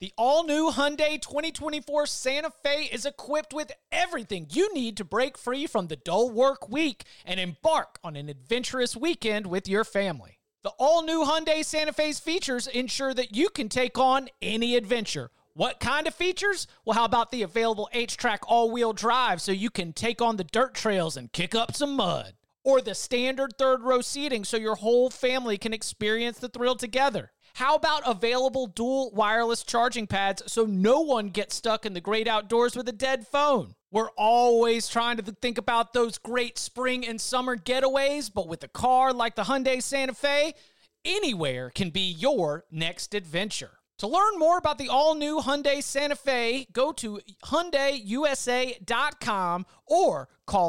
The all-new Hyundai 2024 Santa Fe is equipped with everything you need to break free from the dull work week and embark on an adventurous weekend with your family. The all-new Hyundai Santa Fe's features ensure that you can take on any adventure. What kind of features? Well, how about the available H-Track all-wheel drive so you can take on the dirt trails and kick up some mud? Or the standard third-row seating so your whole family can experience the thrill together? How about available dual wireless charging pads so no one gets stuck in the great outdoors with a dead phone? We're always trying to think about those great spring and summer getaways, but with a car like the Hyundai Santa Fe, anywhere can be your next adventure. To learn more about the all-new Hyundai Santa Fe, go to HyundaiUSA.com or call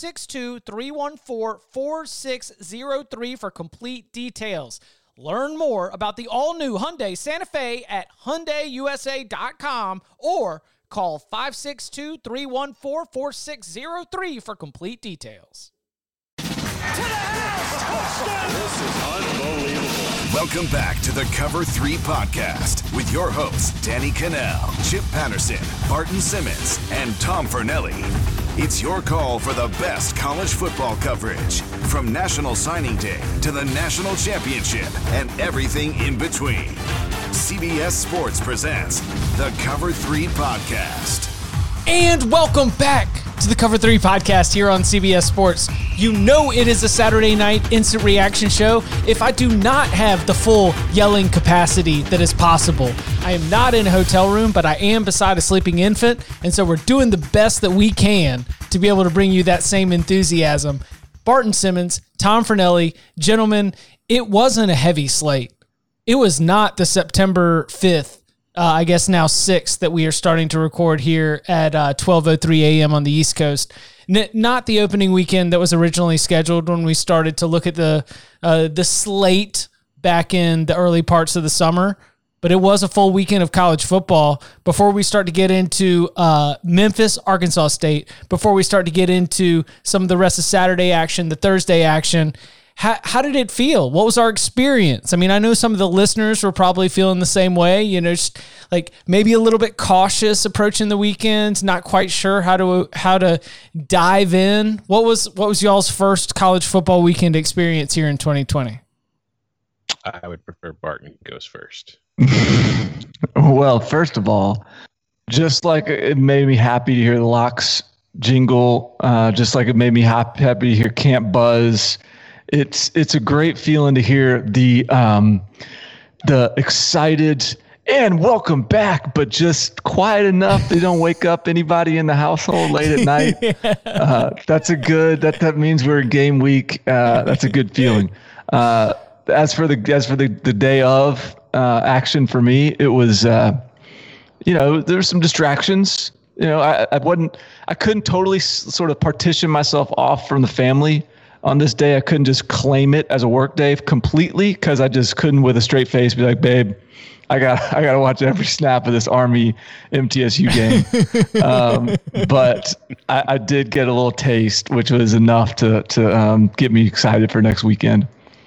562-314-4603 for complete details. Learn more about the all-new Hyundai Santa Fe at HyundaiUSA.com or call 562-314-4603 for complete details. To the house! Touchdown! This is unbelievable. Welcome back to the Cover 3 podcast with your hosts, Danny Cannell, Chip Patterson, Barton Simmons, and Tom Fornelli. It's your call for the best college football coverage, from National Signing Day to the National Championship and everything in between. CBS Sports presents the Cover 3 podcast. And welcome back to the Cover 3 podcast here on CBS Sports. You know it is a Saturday night instant reaction show if I do not have the full yelling capacity that is possible. I am not in a hotel room, but I am beside a sleeping infant, and so we're doing the best that we can to be able to bring you that same enthusiasm. Barton Simmons, Tom Fornelli, gentlemen, it wasn't a heavy slate. It was not the September 5th, I guess now 6th, that we are starting to record here at 12:03 a.m. on the East Coast. Not the opening weekend that was originally scheduled when we started to look at the slate back in the early parts of the summer, but it was a full weekend of college football before we start to get into Memphis, Arkansas State, before we start to get into some of the rest of Saturday action, the Thursday action. How did it feel? What was our experience? I mean, I know some of the listeners were probably feeling the same way, just like maybe a little bit cautious approaching the weekend, not quite sure how to dive in. What was y'all's first college football weekend experience here in 2020? I would prefer Barton goes first. Well, first of all, just like it made me happy to hear the Locks jingle, just like it made me happy to hear Camp Buzz. It's a great feeling to hear the excited and welcome back, but just quiet enough they don't wake up anybody in the household late at night. That means we're in game week. That's a good feeling. As for the day of action for me, it was there's some distractions. I couldn't totally sort of partition myself off from the family. On this day, I couldn't just claim it as a work day completely because I just couldn't with a straight face be like, babe, I got to watch every snap of this Army MTSU game. But I did get a little taste, which was enough to get me excited for next weekend.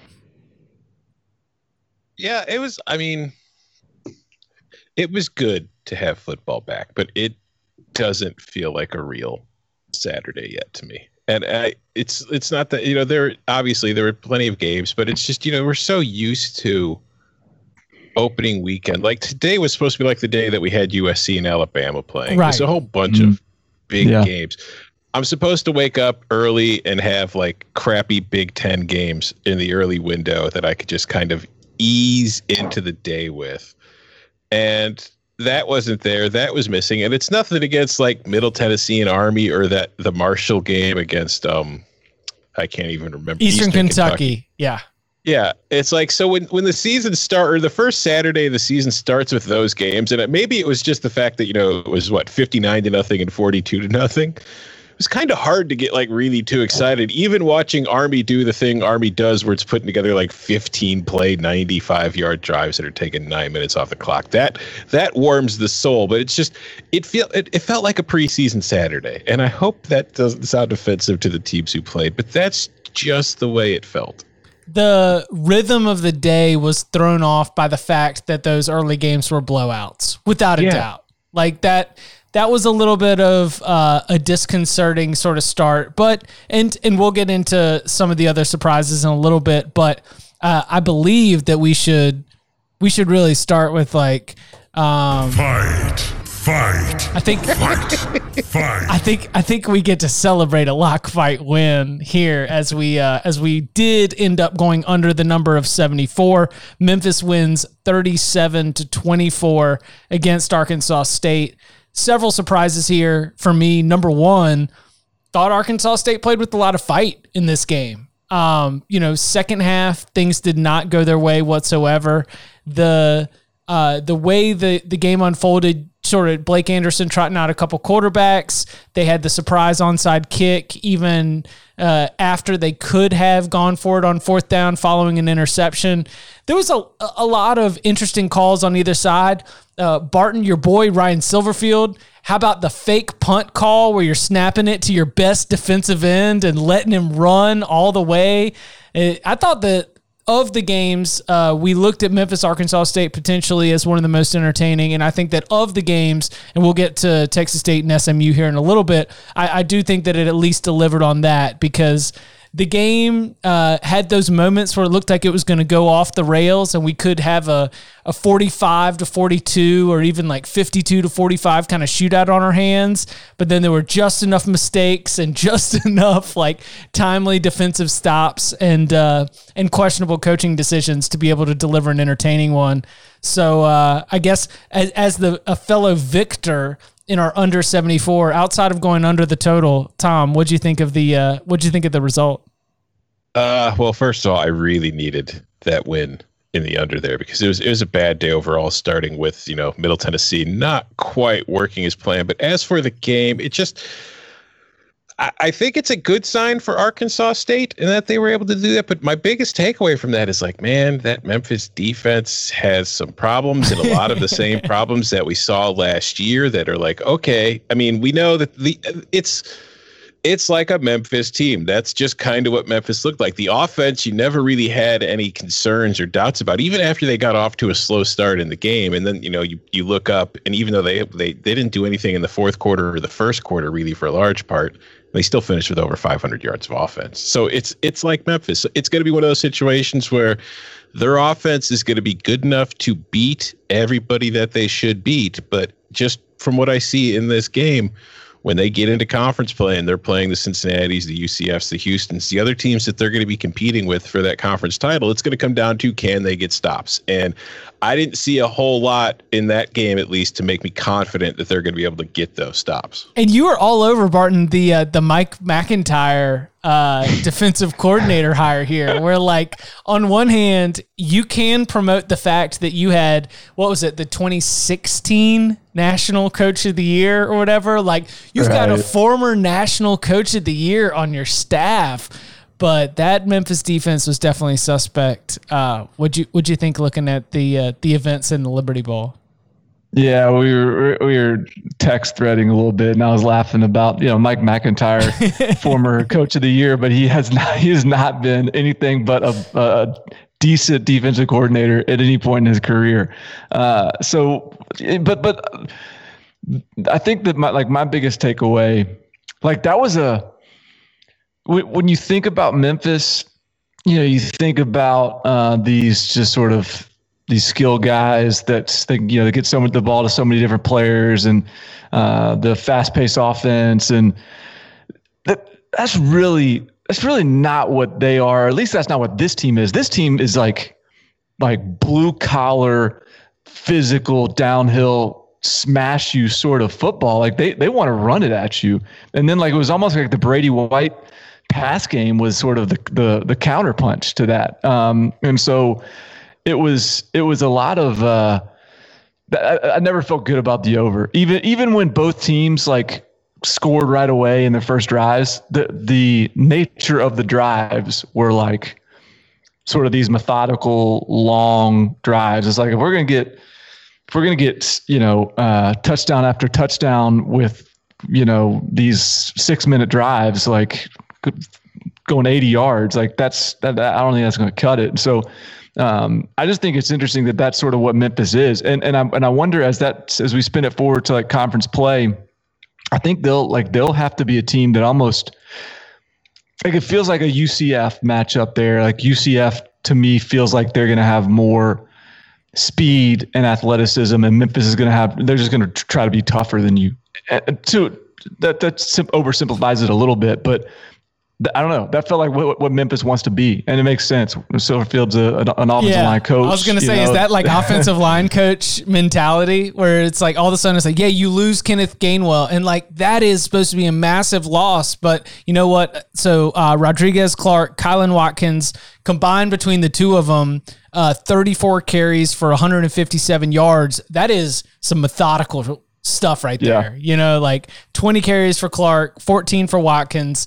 Yeah, it was. I mean, it was good to have football back, but it doesn't feel like a real Saturday yet to me. And it's not that, there were plenty of games, but it's just, we're so used to opening weekend. Like today was supposed to be like the day that we had USC and Alabama playing. Right. There's a whole bunch of big games. I'm supposed to wake up early and have like crappy Big Ten games in the early window that I could just kind of ease into the day with. And that wasn't there. That was missing. And it's nothing against like Middle Tennessee and Army or the Marshall game against I can't even remember. Eastern Kentucky. Yeah. Yeah. It's like, so when the season or the first Saturday of the season starts with those games, and maybe it was just the fact that, it was 59-0 and 42-0. It was kind of hard to get like really too excited. Even watching Army do the thing Army does where it's putting together like 15-play, 95-yard drives that are taking 9 minutes off the clock. That warms the soul, but it's just it felt like a preseason Saturday. And I hope that doesn't sound offensive to the teams who played, but that's just the way it felt. the rhythm of the day was thrown off by the fact that those early games were blowouts, without a doubt. Like that was a little bit of a disconcerting sort of start, but and we'll get into some of the other surprises in a little bit. But I believe that we should really start with like Fight. I think we get to celebrate a lock fight win here as we did end up going under the number of 74. Memphis wins 37-24 against Arkansas State. Several surprises here for me. Number one, thought Arkansas State played with a lot of fight in this game. Second half, things did not go their way whatsoever. The way the game unfolded, sort of Blake Anderson trotting out a couple quarterbacks. They had the surprise onside kick even after they could have gone for it on fourth down following an interception. There was a lot of interesting calls on either side. Barton, your boy Ryan Silverfield, how about the fake punt call where you're snapping it to your best defensive end and letting him run all the way? I thought that of the games, we looked at Memphis, Arkansas State potentially as one of the most entertaining. And I think that of the games, and we'll get to Texas State and SMU here in a little bit, I do think that it at least delivered on that, because the game had those moments where it looked like it was going to go off the rails and we could have a 45-42 or even like 52-45 kind of shootout on our hands. But then there were just enough mistakes and just enough like timely defensive stops and questionable coaching decisions to be able to deliver an entertaining one. So I guess as a fellow victor in our under 74, outside of going under the total, Tom, what'd you think of the result? Well, first of all, I really needed that win in the under there, because it was a bad day overall, starting with, Middle Tennessee not quite working as planned. But as for the game, I think it's a good sign for Arkansas State in that they were able to do that. But my biggest takeaway from that is like, man, that Memphis defense has some problems, and a lot of the same problems that we saw last year that are like, okay, I mean, we know that it's like a Memphis team. That's just kind of what Memphis looked like. The offense, you never really had any concerns or doubts about, even after they got off to a slow start in the game. And then, you look up, and even though they didn't do anything in the fourth quarter or the first quarter, really, for a large part, they still finished with over 500 yards of offense. So it's like Memphis. It's going to be one of those situations where their offense is going to be good enough to beat everybody that they should beat. But just from what I see in this game, when they get into conference play and they're playing the Cincinnatis, the UCFs, the Houstons, the other teams that they're going to be competing with for that conference title, it's going to come down to, can they get stops? And I didn't see a whole lot in that game, at least, to make me confident that they're going to be able to get those stops. And you were all over, Barton, the Mike McIntyre defensive coordinator hire here, where like on one hand, you can promote the fact that you had, what was it, the 2016 National Coach of the Year or whatever. Like you've got a former National Coach of the Year on your staff, but that Memphis defense was definitely suspect. What'd you think looking at the events in the Liberty Bowl? Yeah, we were text threading a little bit, and I was laughing about Mike McIntyre, former Coach of the Year, but he has not been anything but a decent defensive coordinator at any point in his career. But I think that my biggest takeaway, like that was when you think about Memphis, you think about these just sort of these skill guys that they get the ball to so many different players, and the fast-paced offense, and that's really not what they are. At least that's not what this team is. This team is like blue collar, physical, downhill, smash you sort of football. Like they want to run it at you, and then like it was almost like the Brady White pass game was sort of the counterpunch to that, and so. It was a lot of I never felt good about the over. Even when both teams like scored right away in their first drives, the nature of the drives were like sort of these methodical long drives. It's like if we're gonna get touchdown after touchdown with these 6-minute drives, like going 80 yards. Like that. I don't think that's going to cut it. So I just think it's interesting that that's sort of what Memphis is. And I wonder as we spin it forward to like conference play, I think they'll have to be a team that almost like it feels like a UCF matchup there. Like UCF to me feels like they're going to have more speed and athleticism, and Memphis is going to have. They're just going to try to be tougher than you. That oversimplifies it a little bit, but I don't know. That felt like what Memphis wants to be, and it makes sense. Silverfield's an offensive line coach. I was going to say, is that like offensive line coach mentality where it's like all of a sudden it's like, yeah, you lose Kenneth Gainwell, and like that is supposed to be a massive loss, but you know what? So Rodriguez, Clark, Kylan Watkins combined between the two of them, 34 carries for 157 yards. That is some methodical stuff right there. Yeah. You know, like 20 carries for Clark, 14 for Watkins.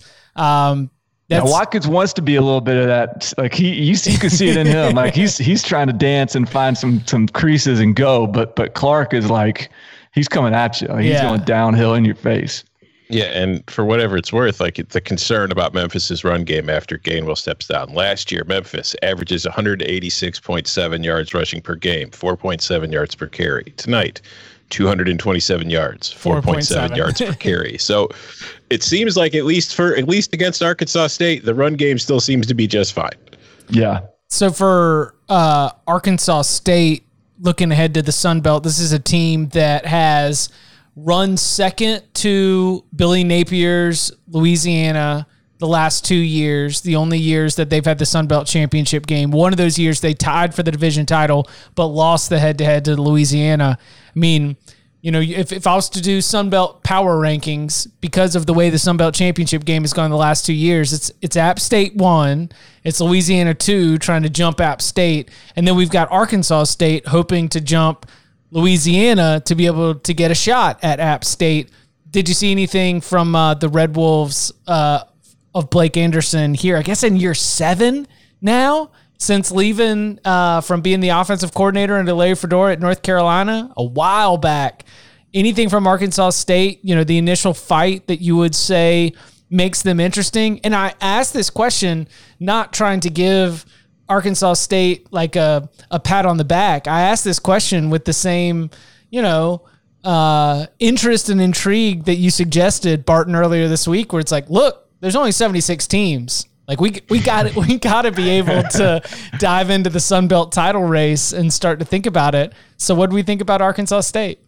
Watkins wants to be a little bit of that. Like you can see it in him. Like he's trying to dance and find some creases and go. But Clark is like he's coming at you. Like, he's going downhill in your face. Yeah, and for whatever it's worth, like the concern about Memphis's run game after Gainwell steps down. Last year, Memphis averages 186.7 yards rushing per game, 4.7 yards per carry. Tonight, 227 yards, 4.7 yards per carry. So it seems like at least against Arkansas State, the run game still seems to be just fine. Yeah. So for Arkansas State, looking ahead to the Sun Belt, this is a team that has run second to Billy Napier's Louisiana the last 2 years, the only years that they've had the Sun Belt championship game. One of those years they tied for the division title, but lost the head-to-head to Louisiana. I mean, you know, if I was to do Sun Belt power rankings, because of the way the Sun Belt championship game has gone the last 2 years, it's App State 1, it's Louisiana 2 trying to jump App State, and then we've got Arkansas State hoping to jump Louisiana to be able to get a shot at App State. Did you see anything from the Red Wolves of Blake Anderson here? I guess in year 7 now, since leaving from being the offensive coordinator under Larry Fedora at North Carolina a while back. Anything from Arkansas State, you know, the initial fight that you would say makes them interesting? And I asked this question not trying to give Arkansas State like a pat on the back. I asked this question with the same, you know, interest and intrigue that you suggested, Barton, earlier this week, where it's like, look, there's only 76 teams. Like we got to be able to dive into the Sun Belt title race and start to think about it. So what do we think about Arkansas State?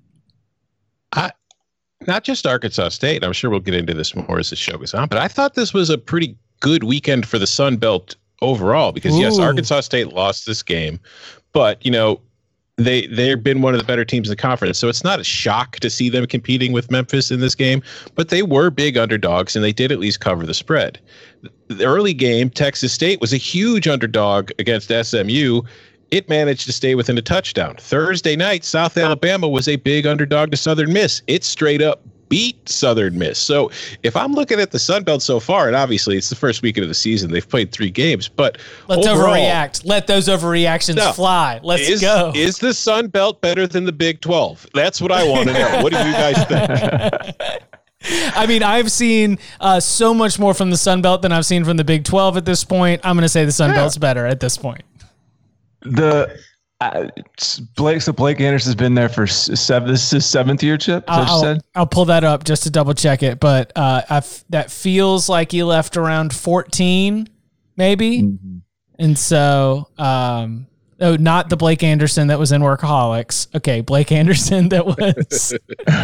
Not just Arkansas State. I'm sure we'll get into this more as the show goes on, but I thought this was a pretty good weekend for the Sun Belt overall, because yes, Arkansas State lost this game, but you know, they've been one of the better teams in the conference. So it's not a shock to see them competing with Memphis in this game, but they were big underdogs and they did at least cover the spread. The early game, Texas State was a huge underdog against SMU. It managed to stay within a touchdown. Thursday night, South Alabama was a big underdog to Southern Miss. It straight up beat Southern Miss. So if I'm looking at the Sun Belt so far, and obviously it's the first weekend of the season, they've played 3 games, but let's overreact. Let those overreactions fly. Let's go. Is the Sun Belt better than the Big 12? That's what I want to know. What do you guys think? I mean, I've seen so much more from the Sun Belt than I've seen from the Big 12 at this point. I'm going to say the Sun Belt's better at this point. Blake Anderson's been there for this is his 7th year, Chip? I'll pull that up just to double check it, but that feels like he left around 14, maybe. Mm-hmm. And so, not the Blake Anderson that was in Workaholics. Okay, Blake Anderson that was,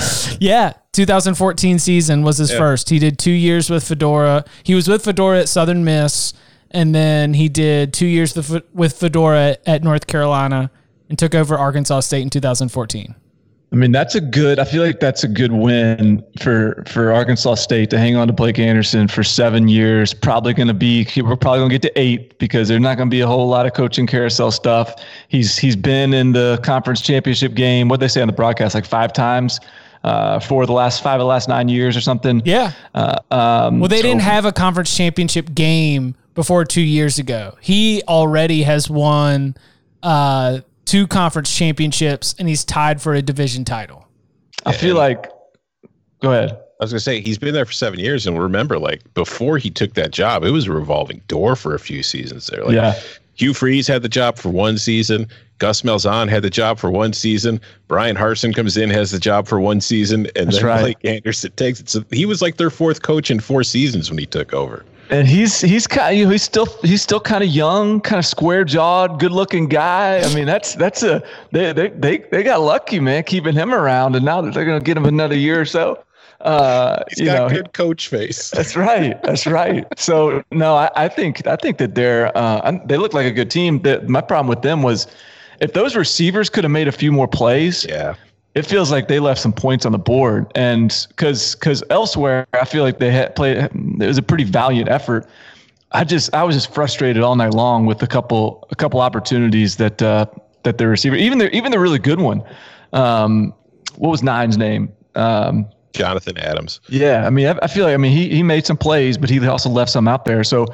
2014 season was his first. He did 2 years with Fedora. He was with Fedora at Southern Miss, and then he did 2 years with Fedora at North Carolina and took over Arkansas State in 2014. I mean, I feel like that's a good win for Arkansas State to hang on to Blake Anderson for 7 years. We're probably going to get to 8 because there's not going to be a whole lot of coaching carousel stuff. He's been in the conference championship game. What they say on the broadcast, like 5 times for the last 5 of the last 9 years or something. Yeah. They didn't have a conference championship game before 2 years ago. He already has won 2 conference championships, and he's tied for a division title. I feel like, go ahead. I was going to say, he's been there for 7 years. And remember, like, before he took that job, it was a revolving door for a few seasons there. Like, Hugh Freeze had the job for one season. Gus Malzahn had the job for one season. Brian Harsin comes in, has the job for one season. And then Blake Anderson takes it. So he was like their fourth coach in 4 seasons when he took over. And he's kind of, he's still kind of young, kind of square jawed, good looking guy. I mean, they got lucky, man, keeping him around, and now they're going to get him another year or so. He's got good coach face. That's right. So no, I think that they look like a good team. My problem with them was if those receivers could have made a few more plays. Yeah. It feels like they left some points on the board, and because elsewhere I feel like they had played. It was a pretty valiant effort. I was just frustrated all night long with a couple opportunities that the receiver, even the really good one. What was Nine's name? Jonathan Adams. Yeah, I mean, I feel like he made some plays, but he also left some out there. So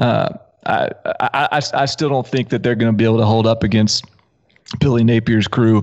I still don't think that they're going to be able to hold up against Billy Napier's crew,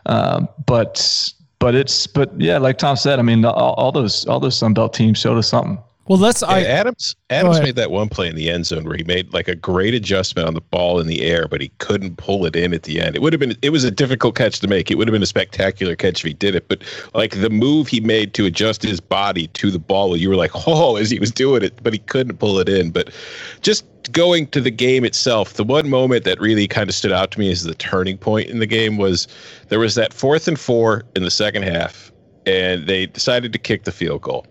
but yeah, like Tom said, I mean, all those Sun Belt teams showed us something. Well, Adams made that one play in the end zone where he made like a great adjustment on the ball in the air, but he couldn't pull it in at the end. It was a difficult catch to make. It would have been a spectacular catch if he did it, but like the move he made to adjust his body to the ball, you were like, oh, as he was doing it, but he couldn't pull it in. But just going to the game itself, the one moment that really kind of stood out to me as the turning point in the game was there was that 4th and 4 in the second half, and they decided to kick the field goal.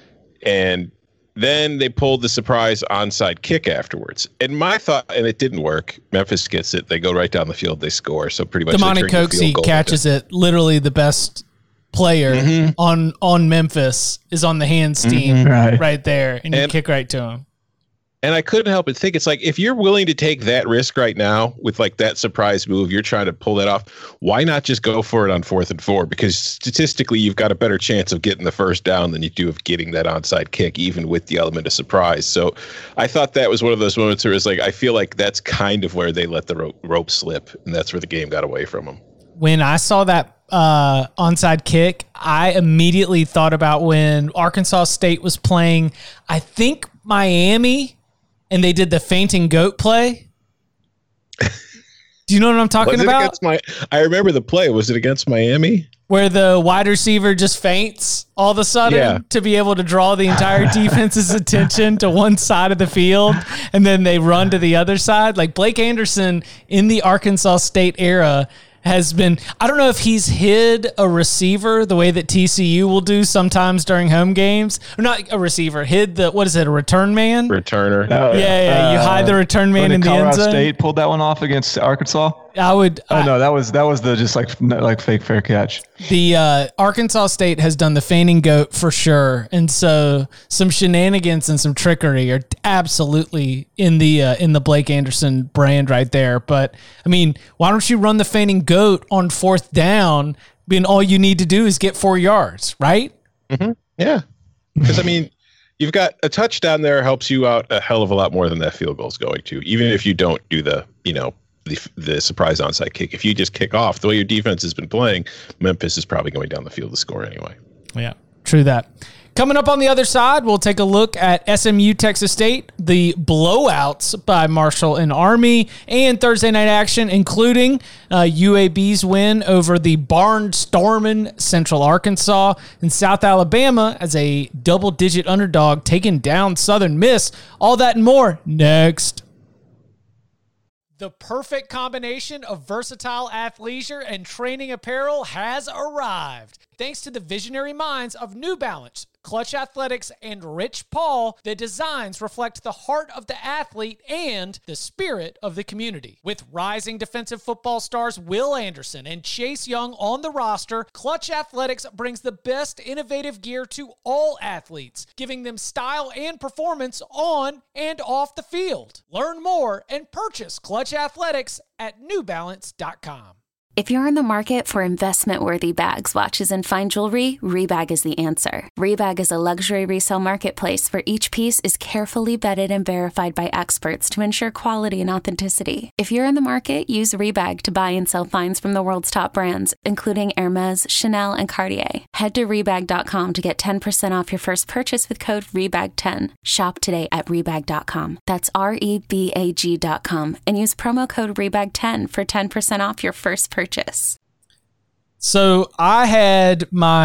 And then they pulled the surprise onside kick afterwards. And my thought, and it didn't work. Memphis gets it. They go right down the field. They score. So pretty much Damani Coxie catches it. Literally the best player on Memphis is on the hands team right there. And you kick right to him. And I couldn't help but think, it's like, if you're willing to take that risk right now with like that surprise move, you're trying to pull that off, why not just go for it on 4th and 4? Because statistically, you've got a better chance of getting the first down than you do of getting that onside kick, even with the element of surprise. So I thought that was one of those moments where it's like, I feel like that's kind of where they let the rope slip, and that's where the game got away from them. When I saw that onside kick, I immediately thought about when Arkansas State was playing, I think, Miami, and they did the fainting goat play. Do you know what I'm talking about? I remember the play. Was it against Miami? Where the wide receiver just faints all of a sudden to be able to draw the entire defense's attention to one side of the field, and then they run to the other side. Like Blake Anderson in the Arkansas State era has been, I don't know if he's hid a receiver the way that TCU will do sometimes during home games. Or not a receiver, hid a return man? Returner. You hide the return man in the end zone. Colorado State pulled that one off against Arkansas. No, that was the just like fake fair catch. The Arkansas State has done the feigning goat for sure, and so some shenanigans and some trickery are absolutely in the Blake Anderson brand right there. But I mean, why don't you run the feigning goat on 4th down? Being all you need to do is get 4 yards, right? Mm-hmm. Yeah, because I mean, you've got a touchdown there helps you out a hell of a lot more than that field goal is going to, even if you don't do the surprise onside kick. If you just kick off the way your defense has been playing, Memphis is probably going down the field to score anyway. Yeah, true that. Coming up on the other side, we'll take a look at SMU Texas State, the blowouts by Marshall and Army, and Thursday night action, including UAB's win over the barnstorming Central Arkansas, and South Alabama as a double-digit underdog taking down Southern Miss. All that and more next. The perfect combination of versatile athleisure and training apparel has arrived. Thanks to the visionary minds of New Balance, Clutch Athletics, and Rich Paul, the designs reflect the heart of the athlete and the spirit of the community. With rising defensive football stars Will Anderson and Chase Young on the roster, Clutch Athletics brings the best innovative gear to all athletes, giving them style and performance on and off the field. Learn more and purchase Clutch Athletics at newbalance.com. If you're in the market for investment-worthy bags, watches, and fine jewelry, Rebag is the answer. Rebag is a luxury resale marketplace where each piece is carefully vetted and verified by experts to ensure quality and authenticity. If you're in the market, use Rebag to buy and sell finds from the world's top brands, including Hermes, Chanel, and Cartier. Head to Rebag.com to get 10% off your first purchase with code REBAG10. Shop today at Rebag.com. That's REBAG.com and use promo code REBAG10 for 10% off your first purchase. So I had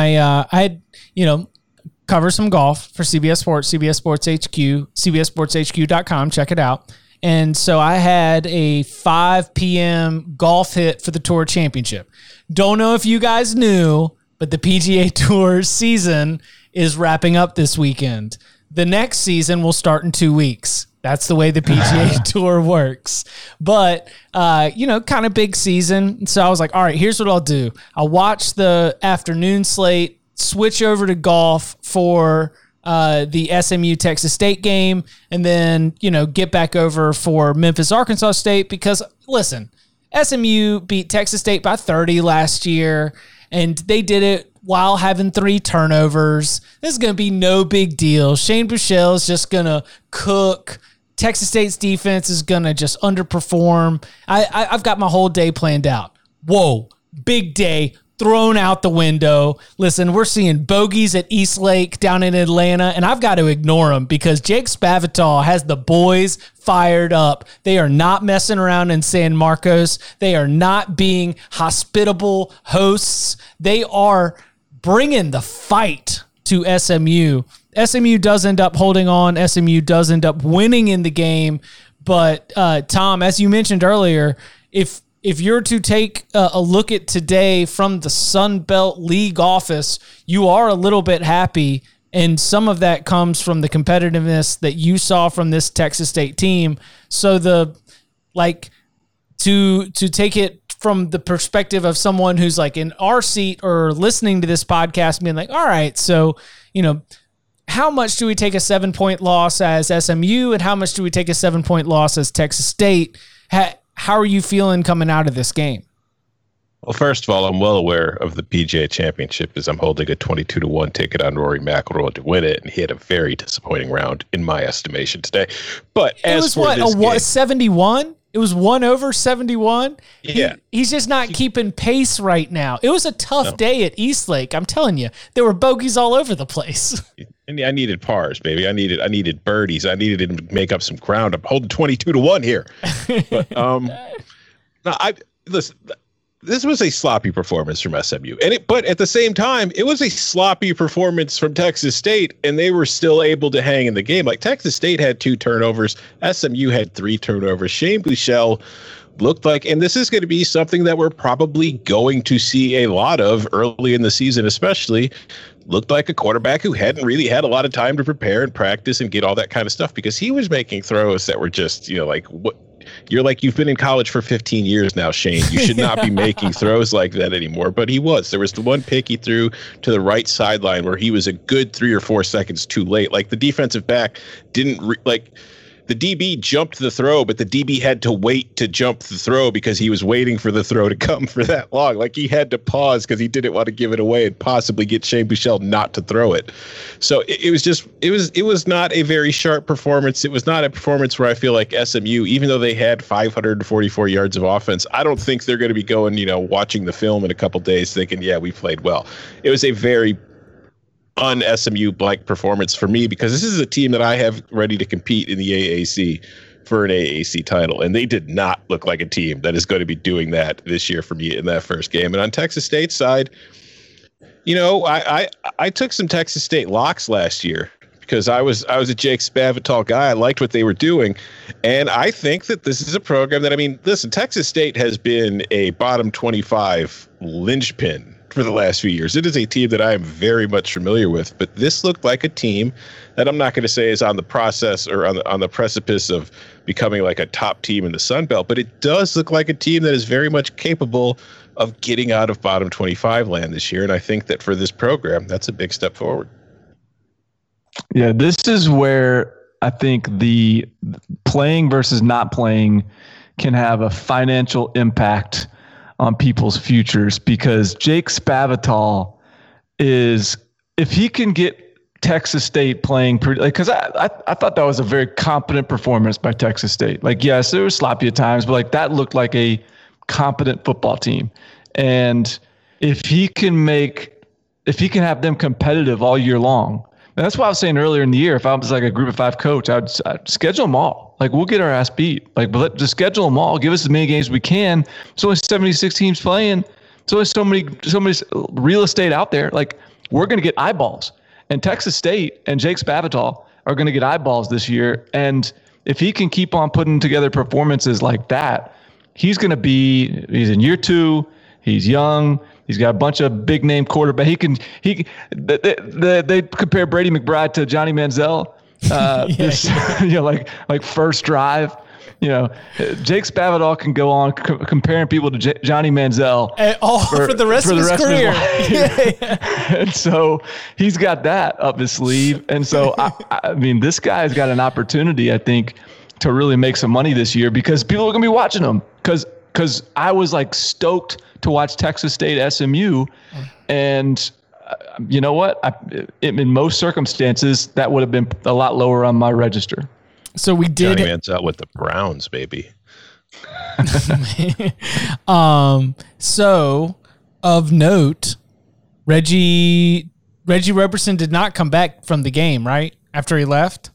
cover some golf for CBS Sports, CBS Sports HQ, CBSSportsHQ.com. Check it out. And so I had a 5 p.m. golf hit for the Tour Championship. Don't know if you guys knew, but the PGA Tour season is wrapping up this weekend. The next season will start in 2 weeks. That's the way the PGA Tour works. But, kind of big season. So I was like, all right, here's what I'll do. I'll watch the afternoon slate, switch over to golf for the SMU Texas State game, and then, get back over for Memphis Arkansas State because, listen, SMU beat Texas State by 30 last year, and they did it while having 3 turnovers. This is going to be no big deal. Shane Buechele is just going to cook. Texas State's defense is going to just underperform. I've got my whole day planned out. Whoa, big day. Thrown out the window. Listen, we're seeing bogeys at East Lake down in Atlanta, and I've got to ignore them because Jake Spavital has the boys fired up. They are not messing around in San Marcos. They are not being hospitable hosts. They are bringing the fight to SMU. SMU does end up holding on. SMU does end up winning in the game. But, Tom, as you mentioned earlier, if you're to take a look at today from the Sun Belt League office, you are a little bit happy, and some of that comes from the competitiveness that you saw from this Texas State team. So to take it from the perspective of someone who's like in our seat or listening to this podcast, being like, all right, so, how much do we take a 7-point loss as SMU, and how much do we take a 7-point loss as Texas State? How are you feeling coming out of this game? Well, first of all, I'm well aware of the PGA Championship as I'm holding a 22-1 ticket on Rory McIlroy to win it, and he had a very disappointing round in my estimation today. But it was a 71? It was 1 over 71? Yeah. He's just not keeping pace right now. It was a tough day at East Lake. I'm telling you, there were bogeys all over the place. And I needed pars, baby. I needed birdies. I needed him to make up some ground. I'm holding 22-1 here. But listen. This was a sloppy performance from SMU, but at the same time, it was a sloppy performance from Texas State, and they were still able to hang in the game. Like Texas State had 2 turnovers, SMU had 3 turnovers. Shane Buechele looked like, and this is going to be something that we're probably going to see a lot of early in the season, especially. Looked like a quarterback who hadn't really had a lot of time to prepare and practice and get all that kind of stuff because he was making throws that were just, like what. You're like, you've been in college for 15 years now, Shane. You should not be making throws like that anymore. But he was. There was the one pick he threw to the right sideline where he was a good 3 or 4 seconds too late. Like the defensive back didn't the DB jumped the throw, but the DB had to wait to jump the throw because he was waiting for the throw to come for that long. Like he had to pause because he didn't want to give it away and possibly get Shane Buechele not to throw it. So it was not a very sharp performance. It was not a performance where I feel like SMU, even though they had 544 yards of offense, I don't think they're going to be going, watching the film in a couple days thinking, yeah, we played well. It was a very un-SMU-like performance for me because this is a team that I have ready to compete in the AAC for an AAC title, and they did not look like a team that is going to be doing that this year for me in that first game. And on Texas State's side, I took some Texas State locks last year because I was a Jake Spavital guy. I liked what they were doing, and I think that this is a program that, listen, Texas State has been a bottom 25 linchpin for the last few years. It is a team that I am very much familiar with, but this looked like a team that I'm not going to say is on the process or on the precipice of becoming like a top team in the Sun Belt, but it does look like a team that is very much capable of getting out of bottom 25 land this year. And I think that for this program, that's a big step forward. Yeah, this is where I think the playing versus not playing can have a financial impact on people's futures, because Jake Spavital is, if he can get Texas State playing pretty, because I thought that was a very competent performance by Texas State. Like, yes, it was sloppy at times, but that looked like a competent football team. And if he can make if he can have them competitive all year long. And that's why I was saying earlier in the year, if I was like a group of 5 coach, I'd schedule them all. Like, we'll get our ass beat. Like, but just schedule them all. Give us as many games as we can. There's only 76 teams playing. There's only so many real estate out there. Like, we're going to get eyeballs. And Texas State and Jake Spavital are going to get eyeballs this year. And if he can keep on putting together performances like that, he's in year 2. He's young. He's got a bunch of big name quarterback. They compare Brady McBride to Johnny Manziel. Like first drive. Jake Spavital can go on comparing people to Johnny Manziel for the rest of his career. And so he's got that up his sleeve. And so, I mean, this guy's got an opportunity, I think, to really make some money this year because people are going to be watching him. Because I was like stoked to watch Texas State SMU. And you know what? In most circumstances, that would have been a lot lower on my register. So we did. Johnny Manziel with the Browns, baby. So of note, Reggie Roberson did not come back from the game, right? After he left?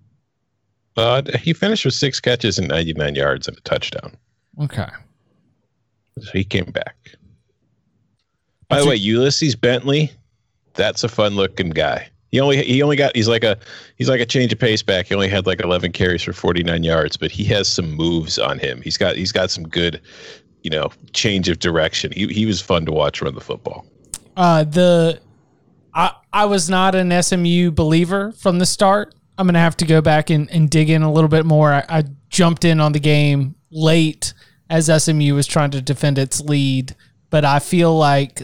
He finished with 6 catches and 99 yards and a touchdown. Okay. So he came back. By the way, Ulysses Bentley, that's a fun looking guy. He's like a change of pace back. He only had like 11 carries for 49 yards, but he has some moves on him. He's got some good, change of direction. He was fun to watch run the football. I was not an SMU believer from the start. I'm going to have to go back and dig in a little bit more. I jumped in on the game late as SMU was trying to defend its lead, but I feel like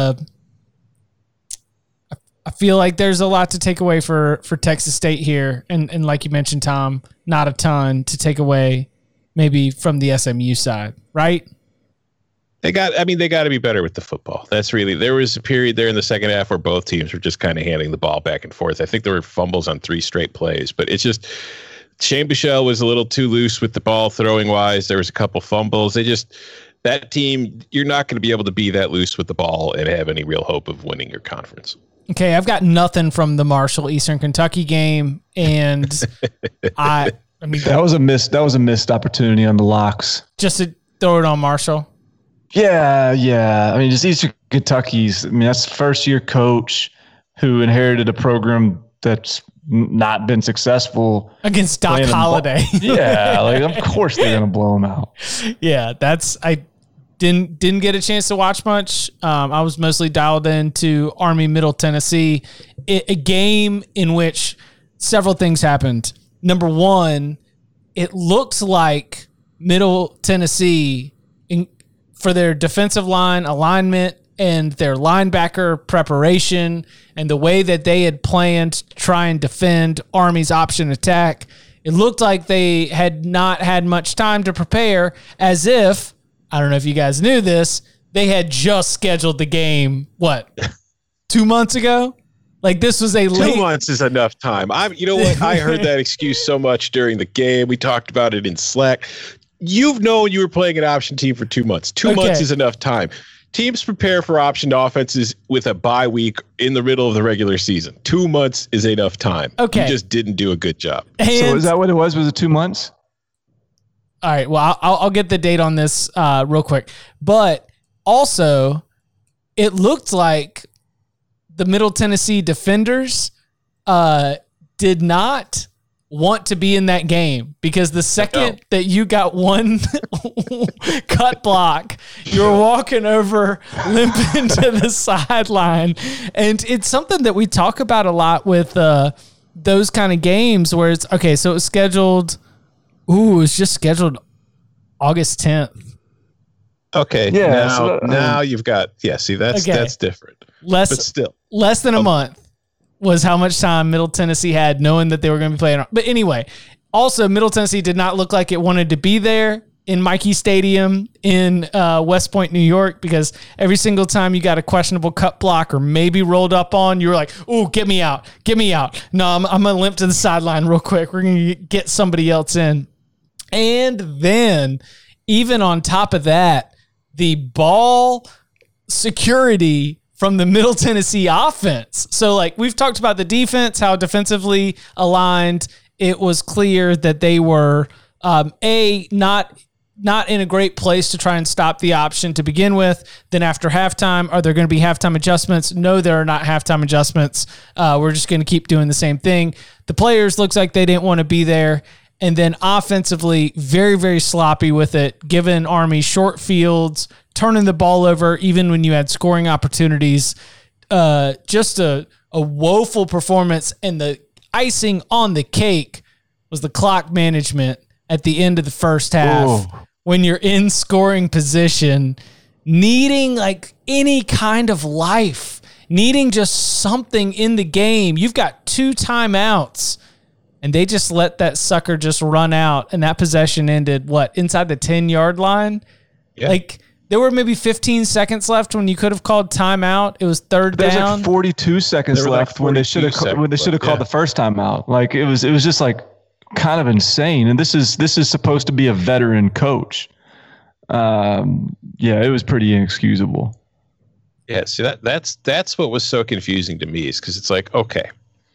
there's a lot to take away for Texas State here. And like you mentioned, Tom, not a ton to take away maybe from the SMU side, right? They got to be better with the football. There was a period there in the second half where both teams were just kind of handing the ball back and forth. I think there were fumbles on 3 straight plays, but it's just Shane Buechele was a little too loose with the ball throwing wise. There was a couple fumbles. That team, you're not going to be able to be that loose with the ball and have any real hope of winning your conference. Okay, I've got nothing from the Marshall Eastern Kentucky game, and I mean that was a missed opportunity on the locks. Just to throw it on Marshall. Yeah. I mean, just Eastern Kentucky's. That's the first year coach who inherited a program that's not been successful against Doc Holliday. Yeah, of course they're gonna blow him out. Yeah, I didn't get a chance to watch much. I was mostly dialed into Army Middle Tennessee, a game in which several things happened. Number one, it looks like Middle Tennessee, for their defensive line alignment and their linebacker preparation and the way that they had planned to try and defend Army's option attack, it looked like they had not had much time to prepare, as if, I don't know if you guys knew this, they had just scheduled the game, 2 months ago? Like, this was a 2 months is enough time. You know what? I heard that excuse so much during the game. We talked about it in Slack. You've known you were playing an option team for 2 months. 2 months is enough time. Teams prepare for optioned offenses with a bye week in the middle of the regular season. 2 months is enough time. Okay. You just didn't do a good job. So is that what it was? Was it 2 months? All right. Well, I'll get the date on this real quick. But also, it looked like the Middle Tennessee defenders did not want to be in that game, because the second that you got one cut block, you're walking over, limping to the sideline. And it's something that we talk about a lot with those kind of games where it's, okay, so it was scheduled, it was just scheduled August 10th. Okay, yeah. Now you've got, that's different. But still. Less than a month was how much time Middle Tennessee had knowing that they were going to be playing. But anyway, also Middle Tennessee did not look like it wanted to be there in Mikey Stadium in West Point, New York, because every single time you got a questionable cut block or maybe rolled up on, you were like, "Ooh, get me out. No, I'm going to limp to the sideline real quick. We're going to get somebody else in." And then even on top of that, the ball security from the Middle Tennessee offense. So, like, we've talked about the defense, how defensively aligned. It was clear that they were, not in a great place to try and stop the option to begin with. Then after halftime, are there going to be halftime adjustments? No, there are not halftime adjustments. We're just going to keep doing the same thing. The players looks like they didn't want to be there. And then offensively, very, very sloppy with it, giving Army short fields, turning the ball over even when you had scoring opportunities. Just a woeful performance. And the icing on the cake was the clock management at the end of the first half. Ooh. When you're in scoring position, needing like any kind of life, needing just something in the game. You've got 2 timeouts, and they just let that sucker just run out, and that possession ended, inside the 10-yard line? Yeah. Like, there were maybe 15 seconds left when you could have called timeout. It was third down. There was like 42 seconds left when they should have called the first timeout. Like, it was just like kind of insane. And this is supposed to be a veteran coach. It was pretty inexcusable. Yeah, see that's what was so confusing to me, is because it's like, okay,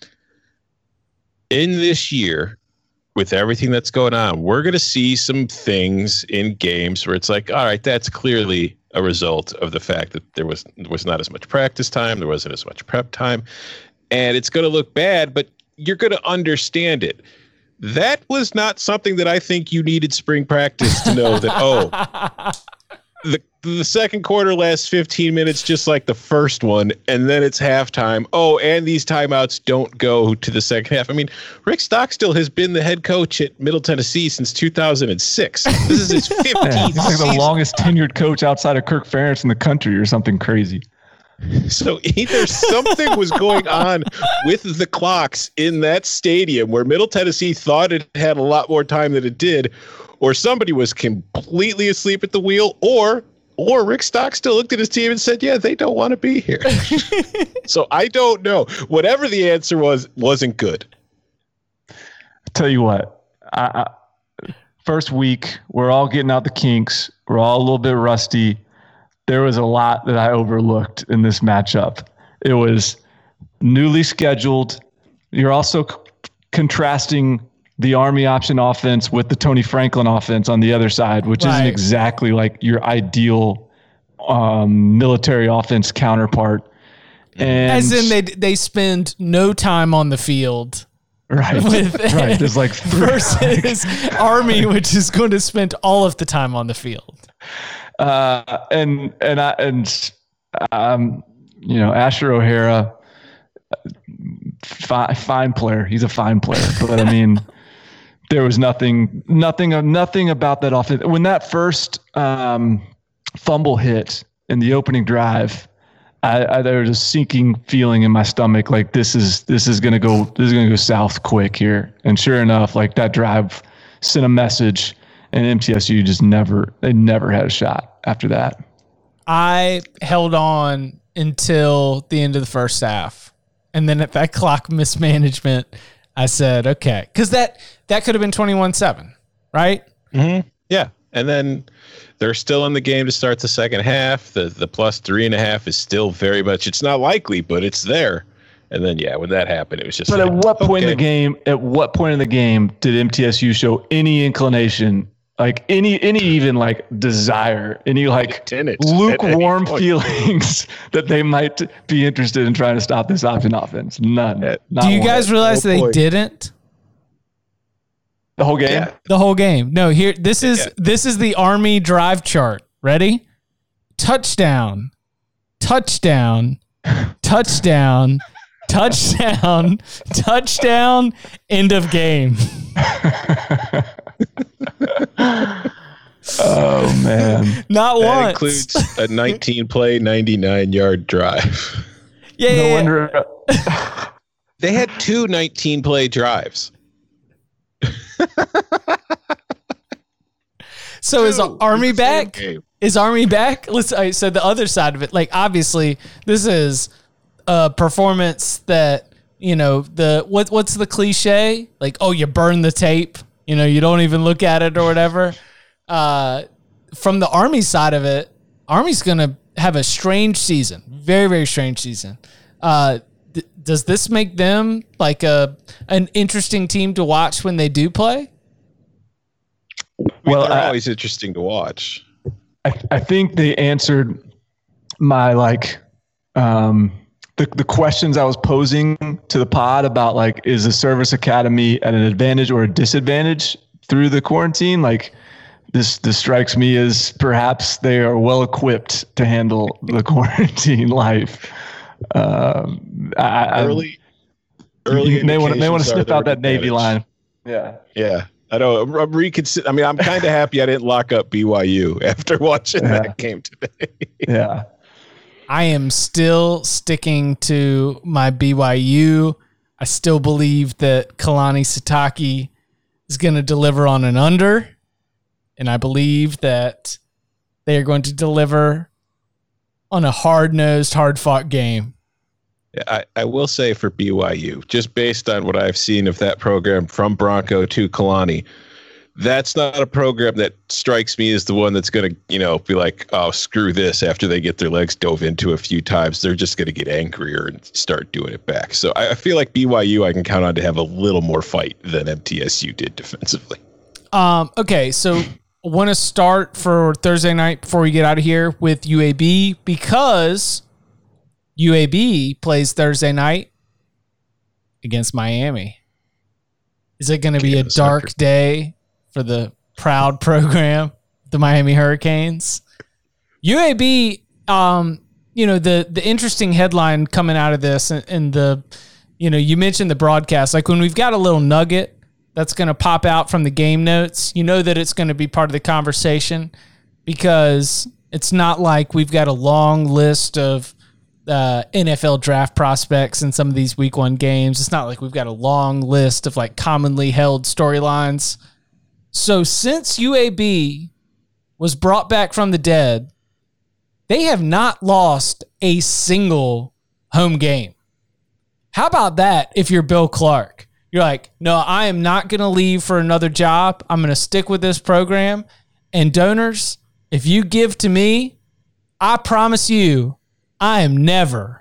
in this year, with everything that's going on, we're going to see some things in games where it's like, all right, that's clearly a result of the fact that there was not as much practice time, there wasn't as much prep time, and it's going to look bad, but you're going to understand it. That was not something that I think you needed spring practice to know that, the second quarter lasts 15 minutes just like the first one, and then it's halftime. Oh, and these timeouts don't go to the second half. I mean, Rick Stockstill has been the head coach at Middle Tennessee since 2006. This is his 15th He's like the longest tenured coach outside of Kirk Ferentz in the country or something crazy. So either something was going on with the clocks in that stadium where Middle Tennessee thought it had a lot more time than it did, or somebody was completely asleep at the wheel, or Rick Stockstill looked at his team and said, yeah, they don't want to be here. So I don't know. Whatever the answer wasn't good. I'll tell you what, first week, we're all getting out the kinks. We're all a little bit rusty. There was a lot that I overlooked in this matchup. It was newly scheduled. You're also contrasting the Army option offense with the Tony Franklin offense on the other side, which isn't exactly like your ideal military offense counterpart. And as in they spend no time on the field. Right. Right. There's like versus Army, which is going to spend all of the time on the field. Asher O'Hara, fine player. He's a fine player, but I mean, there was nothing about that offense. When that first fumble hit in the opening drive, there was a sinking feeling in my stomach, like this is gonna go south quick here. And sure enough, like that drive sent a message. And MTSU just never had a shot after that. I held on until the end of the first half. And then at that clock mismanagement, I said, okay. Because that could have been 21-7, right? Mm-hmm. Yeah. And then they're still in the game to start the second half. The plus 3.5 is still very much, it's not likely, but it's there. And then, when that happened, it was just. But at what point in the game did MTSU show any inclination, like any even like desire, any like lukewarm feelings that they might be interested in trying to stop this option offense? None. Do you guys realize they didn't? The whole game? Yeah. The whole game. No, here this is the Army drive chart. Ready? Touchdown. Touchdown. Touchdown. Touchdown, touchdown, end of game. Oh, man. Not that once. Includes a 19-play, 99-yard drive. Yeah. Wonder. They had 2 19-play drives. So is Army back? Is Army back? So the other side of it, like obviously this is a performance that, what's the cliche? Like, oh, you burn the tape, you don't even look at it or whatever. From the Army side of it, Army's going to have a strange season, very, very strange season. Does this make them like an interesting team to watch when they do play? Well, they're always interesting to watch. I think they answered my the questions I was posing to the pod about like, is the service academy at an advantage or a disadvantage through the quarantine? Like this strikes me as perhaps they are well equipped to handle the quarantine life. Early may want to sniff out that Navy line. Yeah. I know. I'm reconsidering. I mean, I'm kind of happy I didn't lock up BYU after watching that game today. Yeah. I am still sticking to my BYU. I still believe that Kalani Sitake is going to deliver on an under, and I believe that they are going to deliver on a hard-nosed, hard-fought game. I will say for BYU, just based on what I've seen of that program from Bronco to Kalani, that's not a program that strikes me as the one that's going to, be like, oh, screw this after they get their legs dove into a few times. They're just going to get angrier and start doing it back. So I feel like BYU I can count on to have a little more fight than MTSU did defensively. Okay, so I want to start for Thursday night before we get out of here with UAB because UAB plays Thursday night against Miami. Is it going to be a dark day for the proud program, the Miami Hurricanes? UAB, the interesting headline coming out of this and you mentioned the broadcast, like when we've got a little nugget that's going to pop out from the game notes, that it's going to be part of the conversation because it's not like we've got a long list of NFL draft prospects in some of these week 1 games. It's not like we've got a long list of like commonly held storylines. So since UAB was brought back from the dead, they have not lost a single home game. How about that if you're Bill Clark? You're like, no, I am not going to leave for another job. I'm going to stick with this program. And donors, if you give to me, I promise you, I am never,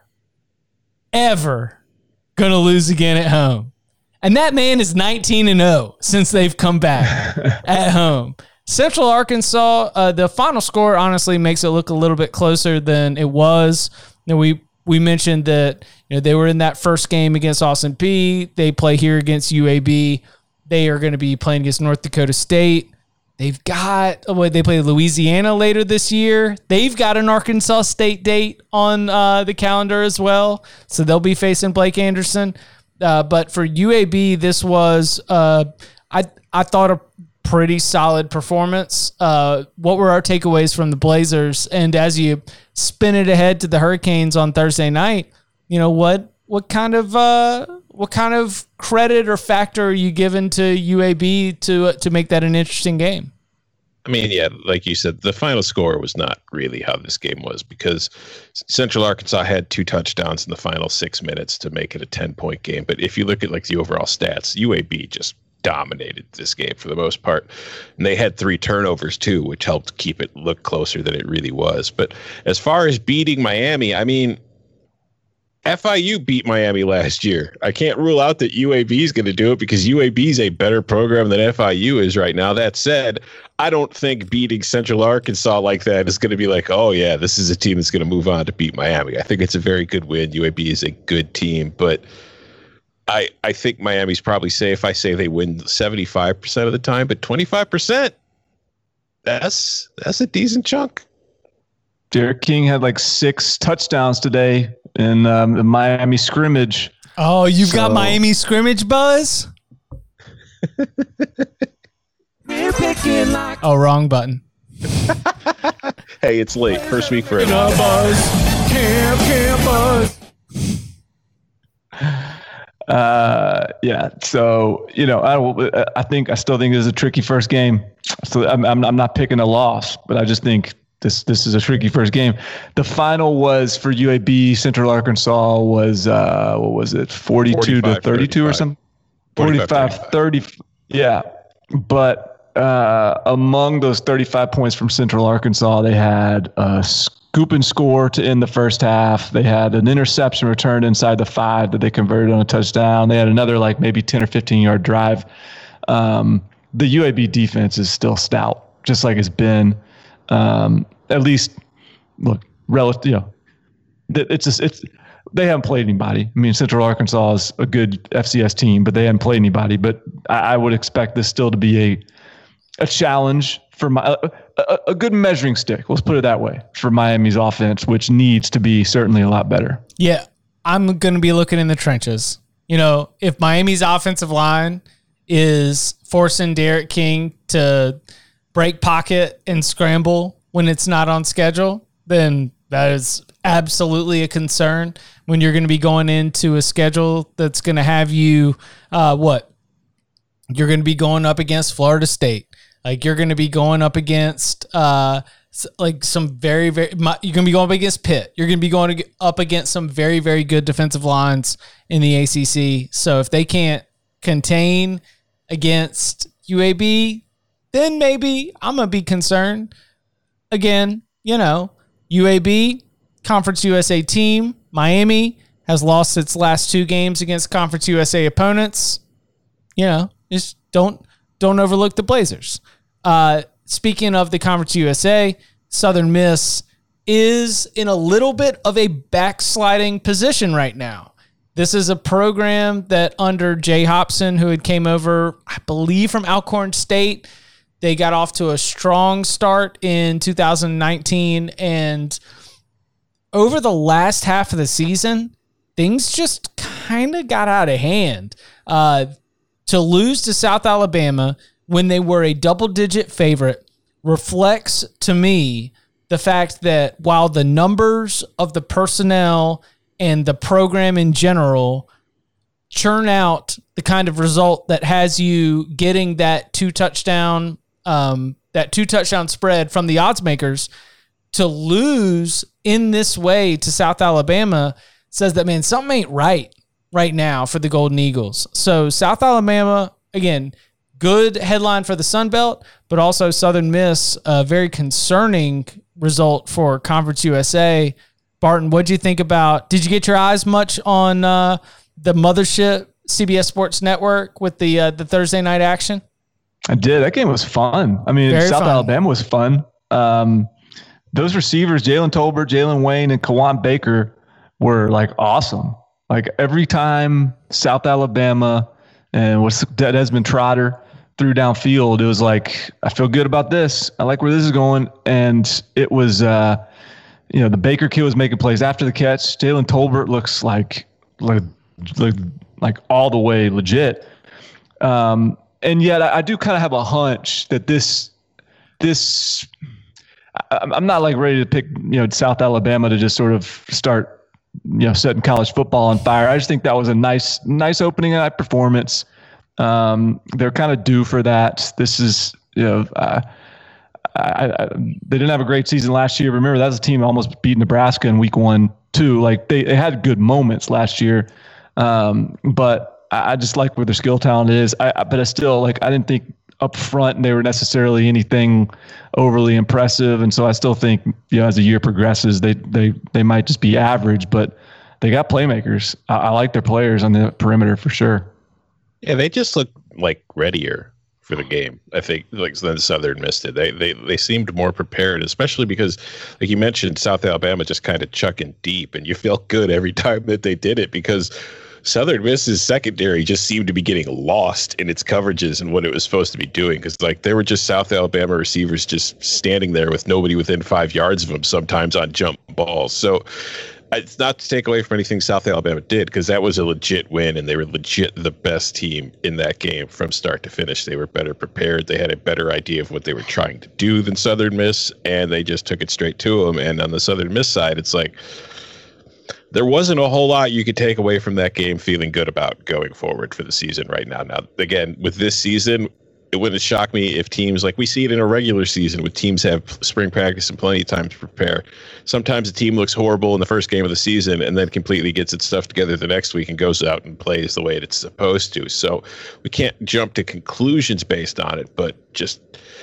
ever going to lose again at home. And that man is 19-0 since they've come back at home. Central Arkansas, the final score honestly makes it look a little bit closer than it was. We mentioned that they were in that first game against Austin Peay. They play here against UAB. They are going to be playing against North Dakota State. They play Louisiana later this year. They've got an Arkansas State date on the calendar as well. So they'll be facing Blake Anderson. But for UAB, this was, I thought, a pretty solid performance. What were our takeaways from the Blazers? And as you spin it ahead to the Hurricanes on Thursday night, what kind of credit or factor are you given to UAB to make that an interesting game? I mean, yeah, like you said, the final score was not really how this game was because Central Arkansas had 2 touchdowns in the final 6 minutes to make it a 10-point game. But if you look at like the overall stats, UAB just dominated this game for the most part. And they had 3 turnovers too, which helped keep it look closer than it really was. But as far as beating Miami, I mean, FIU beat Miami last year. I can't rule out that UAB is going to do it because UAB is a better program than FIU is right now. That said, I don't think beating Central Arkansas like that is going to be like, oh, yeah, this is a team that's going to move on to beat Miami. I think it's a very good win. UAB is a good team, but I think Miami's probably safe. I say they win 75% of the time, but 25%, that's a decent chunk. Derek King had like 6 touchdowns today in the Miami scrimmage. Oh, you've got Miami scrimmage buzz? Oh, wrong button. Hey, it's late. First week for Camp buzz. Yeah. So, I still think this is a tricky first game. So I'm not picking a loss, but I just think this is a tricky first game. The final was for UAB. Central Arkansas was, what was it? 42 to 32 or something? 45-30. Yeah. But among those 35 points from Central Arkansas, they had scoop and score to end the first half. They had an interception returned inside the 5 that they converted on a touchdown. They had another like maybe 10 or 15-yard drive. The UAB defense is still stout, just like it's been. At least, look, relative. They haven't played anybody. I mean, Central Arkansas is a good FCS team, but they haven't played anybody. But I would expect this still to be a challenge for a good measuring stick. Let's put it that way for Miami's offense, which needs to be certainly a lot better. Yeah, I'm going to be looking in the trenches. If Miami's offensive line is forcing Derek King to break pocket and scramble when it's not on schedule, then that is absolutely a concern when you're going to be going into a schedule that's going to have you, you're going to be going up against Florida State. Like you're going to be going up against some very, very, you're going to be going up against Pitt. You're going to be going up against some very, very good defensive lines in the ACC. So if they can't contain against UAB, then maybe I'm going to be concerned. Again, UAB, Conference USA team. Miami has lost its last 2 games against Conference USA opponents. Just don't overlook the Blazers. Speaking of the Conference USA, Southern Miss is in a little bit of a backsliding position right now. This is a program that under Jay Hopson, who had came over, I believe, from Alcorn State, they got off to a strong start in 2019, and over the last half of the season, things just kind of got out of hand. To lose to South Alabama when they were a double-digit favorite reflects, to me, the fact that while the numbers of the personnel and the program in general churn out the kind of result that has you getting that two touchdown spread from the odds makers, to lose in this way to South Alabama says that, man, something ain't right now for the Golden Eagles. So South Alabama, again, good headline for the Sun Belt, but also Southern Miss, a very concerning result for Conference USA. Barton, what'd you think about, did you get your eyes much on the mothership CBS Sports Network with the Thursday night action? I did. That game was fun. I mean, South Alabama was fun. Those receivers, Jalen Tolbert, Jalen Wayne, and Kawan Baker were like awesome. Like every time South Alabama and what's Desmond Trotter threw downfield, it was like, I feel good about this. I like where this is going. And it was, the Baker kid was making plays after the catch. Jalen Tolbert looks like all the way legit. And yet I do kind of have a hunch that this I'm not like ready to pick, South Alabama to just sort of start, setting college football on fire. I just think that was a nice opening night performance. They're kind of due for that. This is, they didn't have a great season last year. Remember, that was a team that almost beat Nebraska in week 1 too. Like they had good moments last year. But I just like where their skill talent is. But I still I didn't think up front they were necessarily anything overly impressive. And so I still think, as the year progresses, they might just be average, but they got playmakers. I like their players on the perimeter for sure. Yeah, they just look like readier for the game, I think, than Southern Miss did. They seemed more prepared, especially because, like you mentioned, South Alabama just kind of chucking deep, and you felt good every time that they did it because Southern Miss's secondary just seemed to be getting lost in its coverages and what it was supposed to be doing, because they were just South Alabama receivers just standing there with nobody within 5 yards of them, sometimes on jump balls. So it's not to take away from anything South Alabama did, because that was a legit win, and they were legit the best team in that game from start to finish. They were better prepared. They had a better idea of what they were trying to do than Southern Miss, and they just took it straight to them. And on the Southern Miss side, it's like there wasn't a whole lot you could take away from that game feeling good about going forward for the season right now. Now, again, with this season, it wouldn't shock me if teams, like we see it in a regular season, with teams have spring practice and plenty of time to prepare. Sometimes a team looks horrible in the first game of the season and then completely gets its stuff together the next week and goes out and plays the way it's supposed to. So we can't jump to conclusions based on it, but just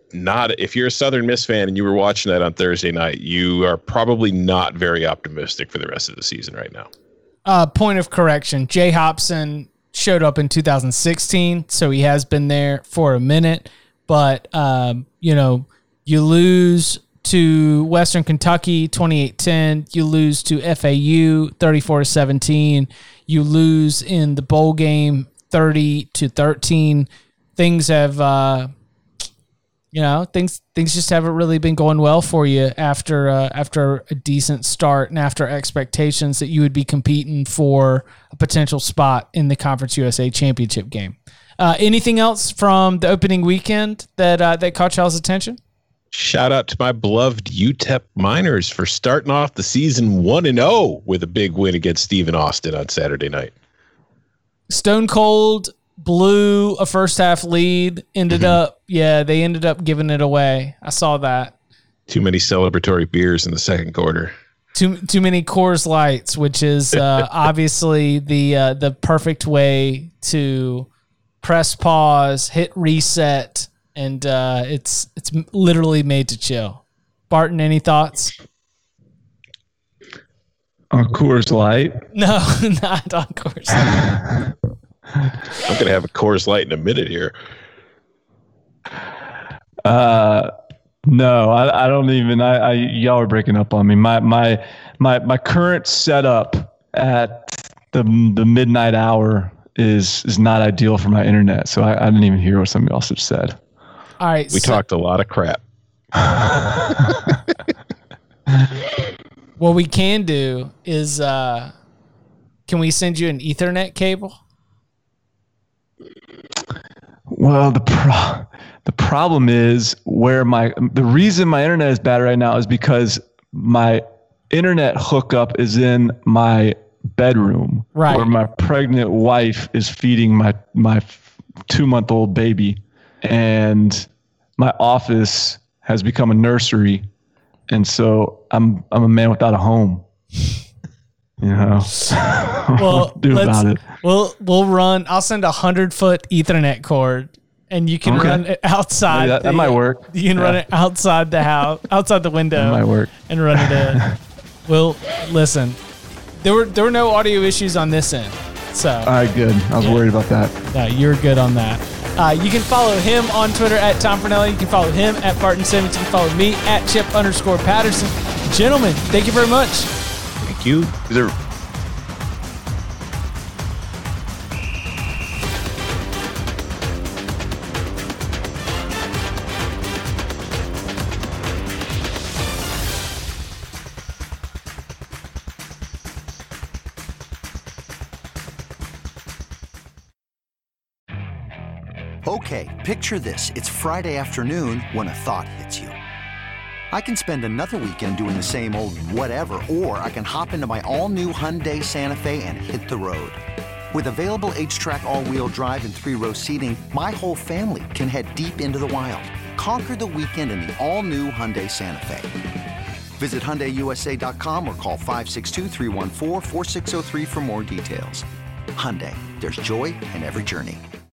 if you're a Southern Miss fan and you were watching that on Thursday night, you are probably not very optimistic for the rest of the season right now. Point of correction. Jay Hopson showed up in 2016, so he has been there for a minute. But, you lose to Western Kentucky 28-10. You lose to FAU 34-17. You lose in the bowl game 30-13. Things have, things just haven't really been going well for you after a decent start and after expectations that you would be competing for a potential spot in the Conference USA championship game. Anything else from the opening weekend that caught y'all's attention? Shout out to my beloved UTEP Miners for starting off the season 1-0 with a big win against Stephen Austin on Saturday night. Stone Cold blew a first half lead. They ended up giving it away. I saw that. Too many celebratory beers in the second quarter. Too many Coors Lights, which is obviously the perfect way to press pause, hit reset, and it's literally made to chill. Barton, any thoughts? On Coors Light? No, not on Coors Light. I'm going to have a Coors Light in a minute here. No, I don't even. Y'all are breaking up on me. My current setup at the midnight hour is not ideal for my internet, so I didn't even hear what somebody else had said. All right, we talked a lot of crap. What we can do is, can we send you an Ethernet cable? Well, the problem is the reason my internet is bad right now is because my internet hookup is in my bedroom, right, where my pregnant wife is feeding my 2-month-old baby, and my office has become a nursery, and so I'm a man without a home. Well, we'll run. I'll send 100-foot Ethernet cord, and you can run it outside. That might work. You can run it outside the house, outside the window. That might work. And run it in. Well, listen, there were no audio issues on this end, so. All right, good. I was worried about that. No, you're good on that. You can follow him on Twitter at Tom Fornelli. You can follow him at Barton Simmons. You can follow me at Chip_Patterson. Gentlemen, thank you very much. Thank you. Okay, picture this. It's Friday afternoon when a thought hits you. I can spend another weekend doing the same old whatever, or I can hop into my all-new Hyundai Santa Fe and hit the road. With available H-Track all-wheel drive and 3-row seating, my whole family can head deep into the wild. Conquer the weekend in the all-new Hyundai Santa Fe. Visit HyundaiUSA.com or call 562-314-4603 for more details. Hyundai, there's joy in every journey.